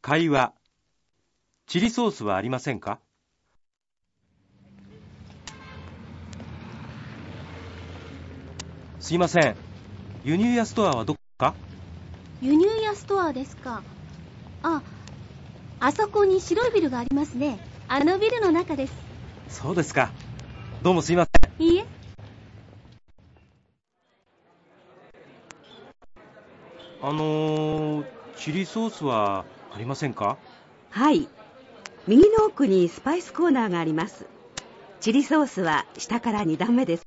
会話。チリソースはありませんか？すいません。輸入屋ストアはどこか？ 輸入屋ストアですか。あそこに白いビルがありますね。あのビルの中です。 そうですか。どうもすいません。 いいえ。 チリソースはありませんか？ はい。右の奥にスパイスコーナーがあります。チリソースは下から2段目です。